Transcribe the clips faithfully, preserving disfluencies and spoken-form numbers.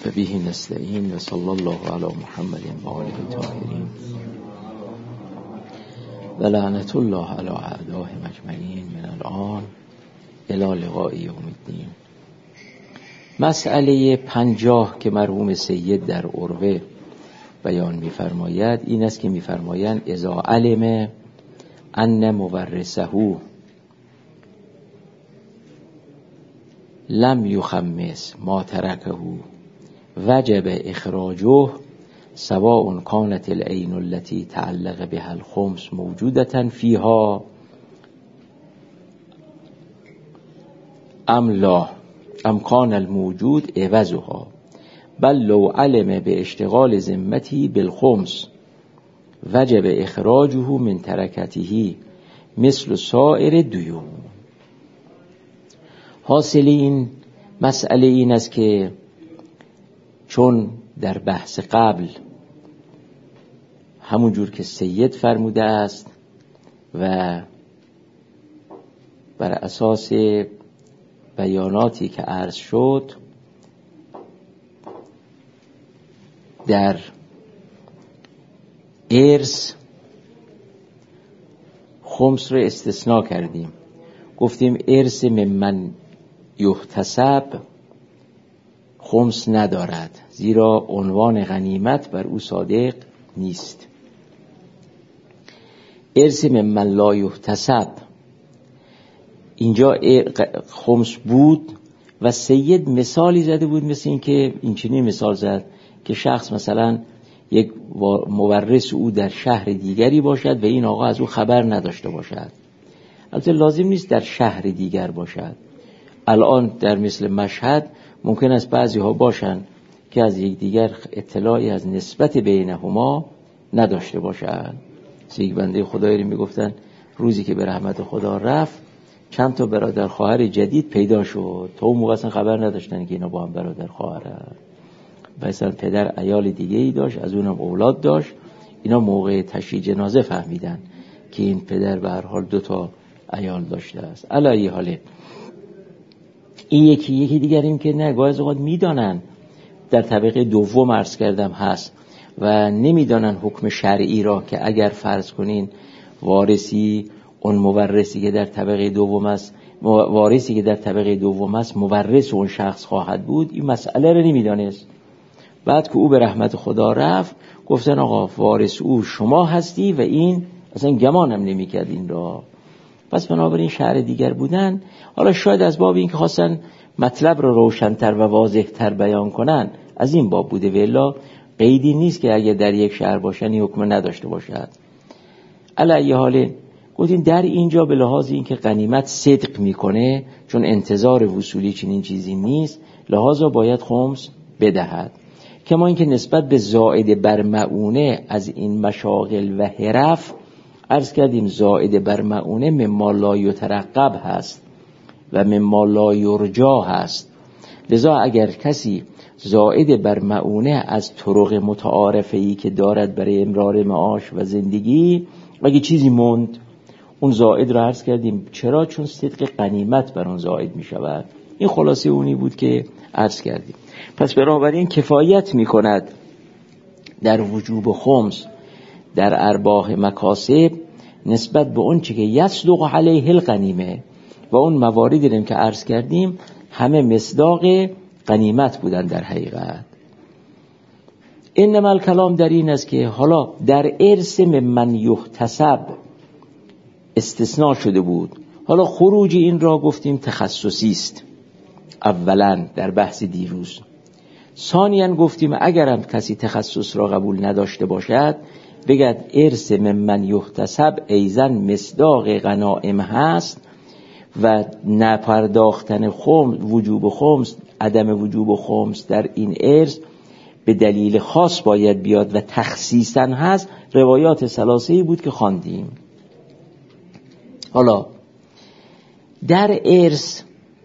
و به نستعین و صلی الله علی محمد و آله الطاهرین و لعنت الله علی اعدائهم اجمعین من الآن الی لقاء یوم الدین. مسئله پنجاه که مرحوم سید در عروه بیان می‌فرماید این است که می‌فرمایند اذا علم ان مورثه لم یخمس ما ترکه وجب اخراجه سواء كانت العین التي تعلق بها الخمس موجودة فيها ام لا ام کان الموجود عوضها بل لو علم باشتغال ذمته بالخمس وجب اخراجه من ترکته مثل سایر الدیون. حاصل این مسئله این است که چون در بحث قبل همون جور که سید فرموده است و بر اساس بیاناتی که عرض شد در ارث خمس رو استثناء کردیم، گفتیم ارث ممن یحتسب خمس ندارد زیرا عنوان غنیمت بر او صادق نیست. ارث ممن لا یحتسب اینجا خمس بود و سید مثالی زده بود، مثل این که این چنین مثال زد که شخص مثلا یک مورث او در شهر دیگری باشد و این آقا از او خبر نداشته باشد. البته لازم نیست در شهر دیگر باشد. الان در مثل مشهد ممکن است بعضی ها باشند که از یک دیگر اطلاعی از نسبت بینهما نداشته باشند. یک بنده خدایی میگفتن روزی که به رحمت خدا رفت چند تا برادر خواهر جدید پیدا شد، تا اون موقع اصلا خبر نداشتن که اینا با هم برادر خواهرن. مثلا پدر عیال دیگه ای داشت، از اونم اولاد داشت. اینا موقع تشییع جنازه فهمیدن که این پدر به هر حال دو تا عیال داشته است. علی حاله این یکی یکی دیگر این که نه، گاهی اوقات میدانن در طبقه دوم عرض کردم هست و نمیدانن حکم شرعی را که اگر فرض کنین وارثی اون مورثی که در طبقه دوم است وارثی که در طبقه دوم است مورث اون شخص خواهد بود، این مسئله رو نمیدانست. بعد که او به رحمت خدا رفت گفتن آقا وارث او شما هستی و این اصلا گمانم نمیکرد این را. پس بنابراین شهر دیگر بودن، حالا شاید از باب این که خواستن مطلب رو روشن‌تر و واضح‌تر بیان کنن از این باب بوده، و الا قیدی نیست که اگه در یک شهر باشن این حکم نداشته باشد. علی حال گفتیم در اینجا به لحاظ این که غنیمت صدق میکنه، چون انتظار وصولی چنین چیزی نیست، لحاظا باید خمس بدهد. کما اینکه نسبت به زائد بر مؤونه از این مشاغل و حرف عرض کردیم زائد بر مؤونه مما لا یترقب هست و مما لا یرجا هست. لذا اگر کسی زائد بر مؤونه از طرق متعارفه‌ای که دارد برای امرار معاش و زندگی اگه چیزی موند، اون زائد را عرض کردیم چرا؟ چون صدق غنیمت بر اون زائد می شود. این خلاصه اونی بود که عرض کردیم. پس بنابراین کفایت می کند در وجوب خمس در ارباح مکاسب نسبت به اون چی که یصدق علیه الغنیمه و اون مواردی رو که عرض کردیم همه مصداق غنیمت بودن در حقیقت. انما الکلام در این است که حالا در ارث ممن یحتسب استثناء شده بود. حالا خروج این را گفتیم تخصصی است اولا در بحث دیروز. ثانیاً گفتیم اگر هم کسی تخصص را قبول نداشته باشد بگد ارث ممن یحتسب ایزن مصداق غنائم هست و نپرداختن خمس وجوب خمس عدم وجوب خمس در این ارث به دلیل خاص باید بیاد و تخصیصاً هست. روایات ثلاثه‌ای بود که خواندیم. حالا در ارث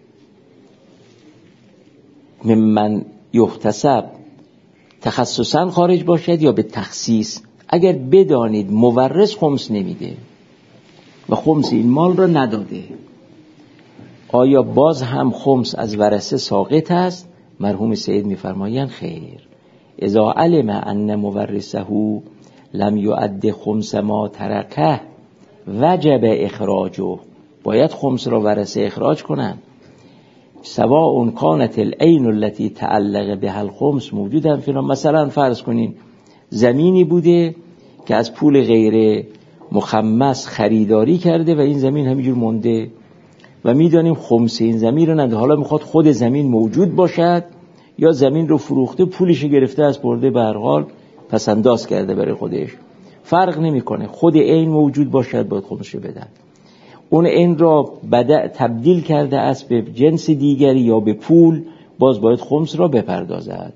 ممن یحتسب تخصصاً خارج باشد یا به تخصیص، اگر بدانید مورث خمس نمیده و خمس این مال را نداده، آیا باز هم خمس از ورثه ساقط است مرحوم سید میفرمایند خیر، اذا علم ان مورثه لم یؤد خمس ما ترکه وجب اخراجه، باید خمس را ورثه اخراج کنن. سواء کانت العین التي تعلق بها الخمس موجودا فینا. مثلا فرض کنین زمینی بوده که از پول غیر مخمس خریداری کرده و این زمین همینجور مونده و میدانیم خمس این زمین رو نداره، حالا میخواد خود زمین موجود باشد یا زمین رو فروخته پولش گرفته از برده، به هر حال پس انداز کرده برای خودش، فرق نمیکنه، خود عین موجود باشد باید خمسش رو بدن. اون عین را بدع تبدیل کرده است به جنس دیگری یا به پول، باز باید خمس را بپردازد.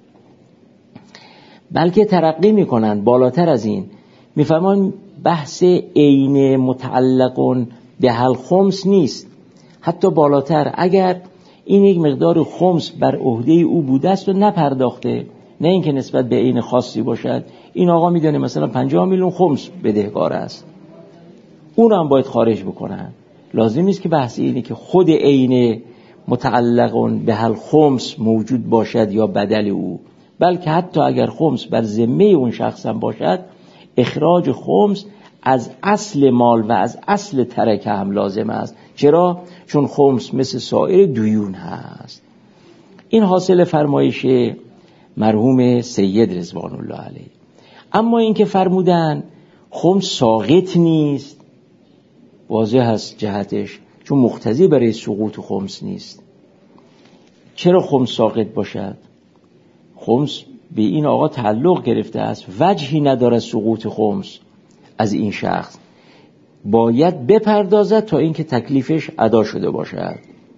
بلکه ترقی میکنن بالاتر از این، میفهمن بحث عین متعلقون به هل خمس نیست، حتی بالاتر، اگر این یک مقدار خمس بر عهده او بوده است و نپرداخته، نه اینکه نسبت به عین خاصی باشد، این آقا میدونه مثلا پنجاه میلیون خمس بدهکار است، اون هم باید خارج بکنن. لازم نیست که بحث اینه که خود عین متعلقون به هل خمس موجود باشد یا بدل او، بلکه حتی اگر خمس بر ذمه اون شخص هم باشد، اخراج خمس از اصل مال و از اصل ترکه هم لازم است. چرا؟ چون خمس مثل سایر دیون هست. این حاصل فرمایش مرحوم سید رضوان الله علیه. اما این که فرمودن خمس ساقط نیست، واضح هست جهتش، چون مقتضی برای سقوط خمس نیست. چرا خمس ساقط باشد؟ خمس به این آقا تعلق گرفته است، وجهی نداره سقوط خمس از این شخص، باید بپردازد تا اینکه تکلیفش ادا شده باشد.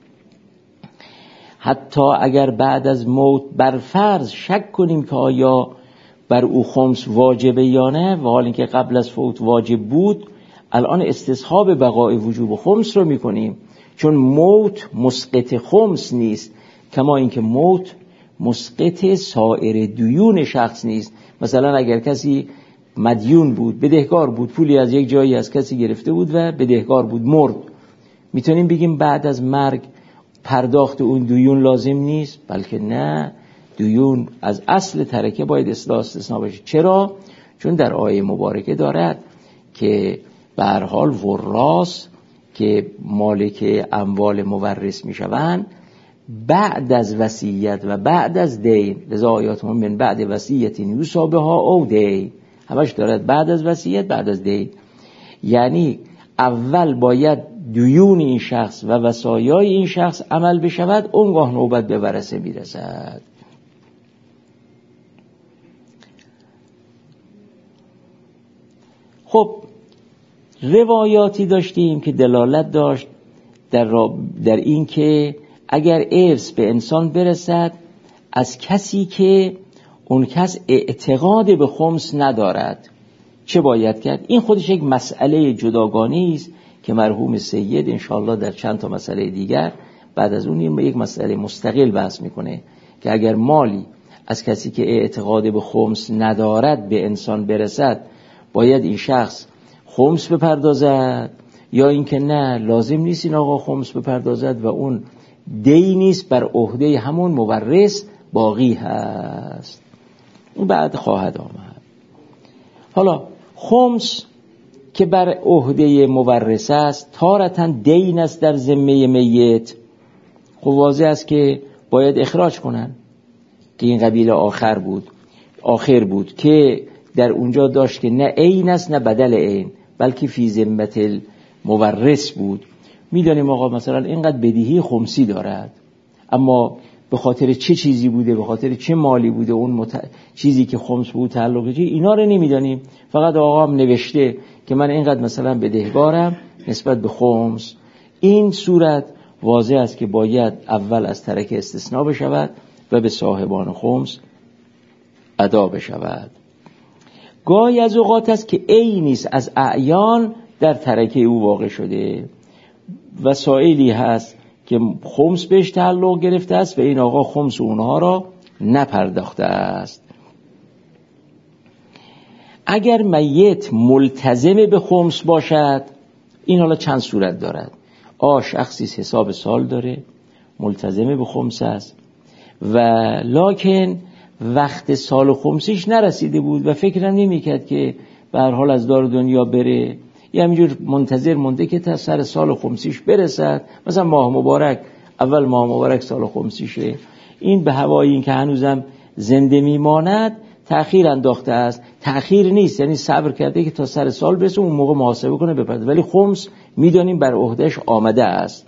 حتی اگر بعد از موت بر فرض شک کنیم که آیا بر او خمس واجبه یا نه، و حال اینکه قبل از فوت واجب بود، الان استصحاب بقای وجوب خمس رو میکنیم، چون موت مسقط خمس نیست، کما اینکه موت مسقط سایر دیون شخص نیست. مثلا اگر کسی مدیون بود، بدهکار بود، پولی از یک جایی از کسی گرفته بود و بدهکار بود، مرد، میتونیم بگیم بعد از مرگ پرداخت اون دیون لازم نیست؟ بلکه نه، دیون از اصل ترکه باید اصلاح استثناء باشه. چرا؟ چون در آیه مبارکه دارد که به هر حال وراث که مالک اموال مورث میشوند بعد از وصیت و بعد از دین، لذا آیات من بعد وصیت یوصی بها او دین، همش دارد بعد از وصیت بعد از دین، یعنی اول باید دیون این شخص و وصایای این شخص عمل بشود، اونگاه نوبت به ورثه میرسد. خب روایاتی داشتیم که دلالت داشت در, را در این که اگر ارث به انسان برسد از کسی که اون کس اعتقاد به خمس ندارد چه باید کرد؟ این خودش یک مسئله جداگانه است که مرحوم سید انشاءالله در چند تا مسئله دیگر بعد از اون یک مسئله مستقل بحث میکنه که اگر مالی از کسی که اعتقاد به خمس ندارد به انسان برسد باید این شخص خمس بپردازد یا اینکه نه لازم نیست این آقا خمس بپردازد و اون دی نیست بر عهده همون مورث باقی هست. اون بعد خواهد آمد. حالا خمس که بر عهده مورث است تارتاً دین است در ذمه میت، خب واضح است که باید اخراج کنن که این قبیله آخر بود آخر بود که در اونجا داشت که نه عین است نه بدل عین، بلکه فی ذمت المورث بود. میدانیم آقا مثلا اینقدر بدیهی خمسی دارد، اما به خاطر چه چیزی بوده، به خاطر چه مالی بوده اون مت... چیزی که خمس بود تعلق چه، اینا رو نمیدانیم. فقط آقا هم نوشته که من اینقدر مثلا بدهکارم نسبت به خمس. این صورت واضح است که باید اول از ترکه استثناء بشود و به صاحبان خمس ادا بشود. گاهی از اوقات است که عینی است از اعیان در ترکه او واقع شده، وسائلی هست که خمس بهش تعلق گرفته است و این آقا خمس اونها را نپرداخته است. اگر میت ملتزم به خمس باشد، این حالا چند صورت دارد. آ شخصی حساب سال داره، ملتزم به خمس است و لکن وقت سال خمسیش نرسیده بود و فکر نمی‌کرد که به هر حال از دار دنیا بره، یا همینجور منتظر مونده که تا سر سال خمسیش برسد، مثلا ماه مبارک اول ماه مبارک سال خمسیشه. این به هوای این که هنوزم زنده میماند تأخیر انداخته است. تأخیر نیست، یعنی صبر کرده که تا سر سال برسه اون موقع محاسبه کنه بپرده، ولی خمس میدانیم بر عهدهش آمده است.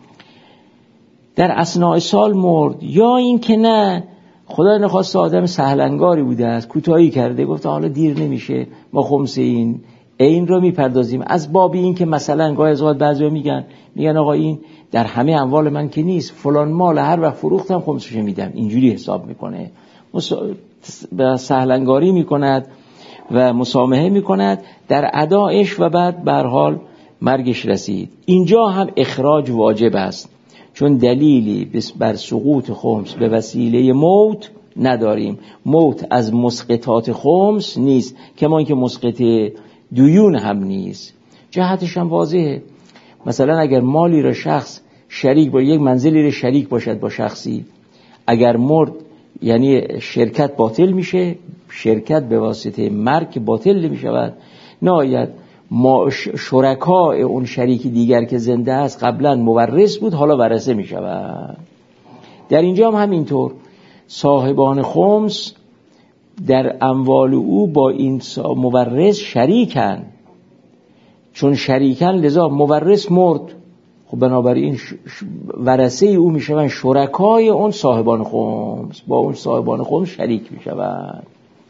در اثناء سال مرد، یا این که نه خدا نخواست آدم سهلنگاری بوده است، کوتاهی کرده، گفت حالا دیر نمیشه ما خمس این این رو میپردازیم. از باب این که مثلا گاهی از اوقات بعضیا میگن میگن آقا این در همه اموال من که نیست، فلان مال هر وقت فروختم خمسش میدم، اینجوری حساب میکنه، به سهلنگاری میکند و مسامحه میکند در ادایش و بعد به هر حال مرگش رسید. اینجا هم اخراج واجب است، چون دلیلی بر سقوط خمس به وسیله موت نداریم. موت از مسقطات خمس نیست، کما اینکه مسقط دیون هم نیست. جهتش هم واضحه. مثلا اگر مالی را شخص شریک با یک منزلی را شریک باشد با شخصی، اگر مرد یعنی شرکت باطل میشه، شرکت به واسطه مرگ باطل نمیشود، نهایت ما شرکای اون شریک دیگر که زنده است قبلا مورث بود حالا ورثه میشود. در اینجا هم همینطور صاحبان خمس در اموال او با این مورث شریکن، چون شریکن لذا مورث مرد، خب بنابراین ورثه او میشوند شرکای اون صاحبان خمس، با اون صاحبان خمس شریک میشوند.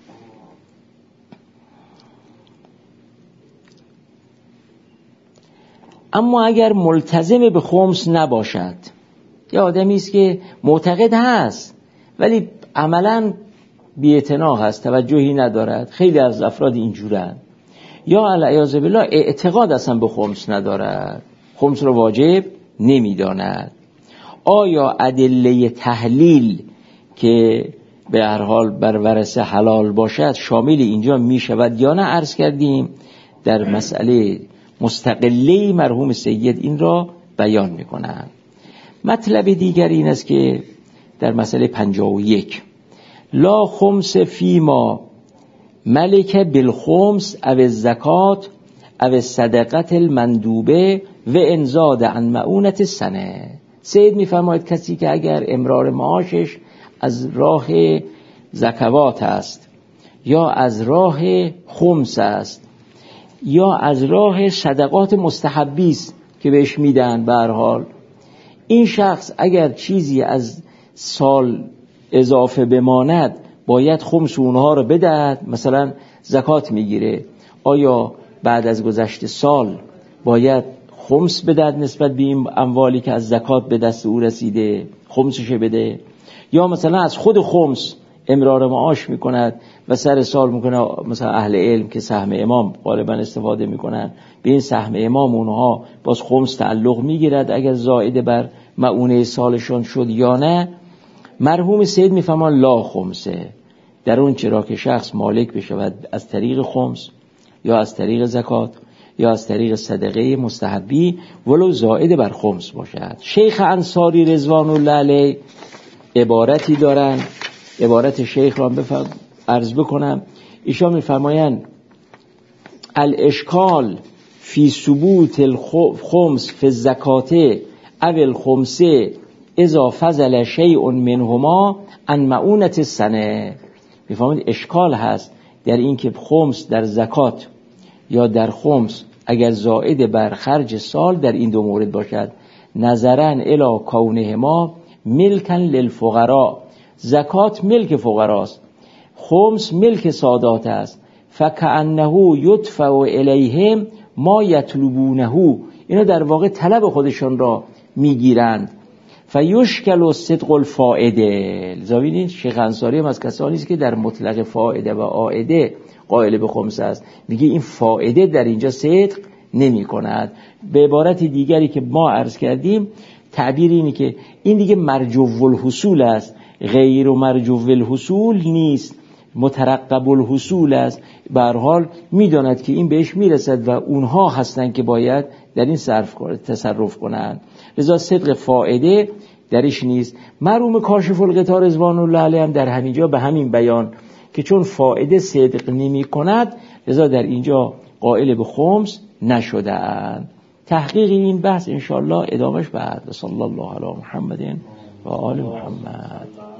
اما اگر ملتزم به خمس نباشد، یا آدمی است که معتقد هست ولی عملاً بی‌اعتنا هست، توجهی ندارد، خیلی از افراد اینجورن، یا العیاذ بالله اعتقاد اصلا به خمس ندارد، خمس رو واجب نمیداند، آیا ادله تحلیل که به هر حال بر ورثه حلال باشد شامل اینجا می شود یا نه؟ عرض کردیم در مسئله مستقلی مرحوم سید این را بیان می کنند. مطلب دیگر این است که در مسئله پنجاه و یک لا خمس فیما ملک بالخمس او الزکات او الصدقه المندوبه و انزاد عن معونت سنه. سید میفرماید کسی که اگر امرار معاشش از راه زکوات است، یا از راه خمس است، یا از راه صدقات مستحبی است که بهش میدن، به هر حال این شخص اگر چیزی از سال اضافه بماند باید خمس اونها رو بدهد. مثلا زکات میگیره، آیا بعد از گذشت سال باید خمس بدهد نسبت به این اموالی که از زکات به دست او رسیده، خمسش بده؟ یا مثلا از خود خمس امرار معاش میکند و سر سال میکنه، مثلا اهل علم که سهم امام غالبا استفاده میکنن، به این سهم امام اونها باز خمس تعلق میگیرد اگر زائد بر معونه سالشان شد یا نه؟ مرحوم سید میفهمان لا خمسه، در اون چرا که شخص مالک بشود از طریق خمس یا از طریق زکات یا از طریق صدقه مستحبی ولو زائد بر خمس باشد. شیخ انصاری رضوان الله علیه عبارتی دارن، عبارت شیخ را بفهم عرض بکنم. ایشان میفرمایند الاشکال فی ثبوت الخمس فی الزکات او الخمس اذا فضل شیء منهما عن معونت السنه. میفهمید اشکال هست در این که خمس در زکات یا در خمس اگر زائد بر خرج سال در این دو مورد باشد، نظرا الی کونهما ملکا للفقراء، زکات ملک فقراست، خمس ملک سادات است، فکأنه یدفع الیهم ما یطلبونه، اینا در واقع طلب خودشان را میگیرند. فیشکل و صدق الفائده. زبینید شیخ انصاری هم از کسانی است که در مطلق فائده و عائده قائل به خمس است، میگه این فائده در اینجا صدق نمی کند. به عبارت دیگری که ما عرض کردیم تعبیر اینه که این دیگه مرجو الحصول است، غیر و مرجو الحصول نیست، مترقب الحصول است. به هر حال میداند که این بهش میرسد و اونها هستند که باید در این صرف تصرف کنند. لذا صدق فائده درش نیست. مرحوم کاشف الغطا رضوان الله علیه هم در همینجا به همین بیان که چون فائده صدق نمی کند لذا در اینجا قائل به خمس نشده اند. تحقیق این بحث انشاءالله ادامش بعد. صلی الله علی محمد و آل محمد.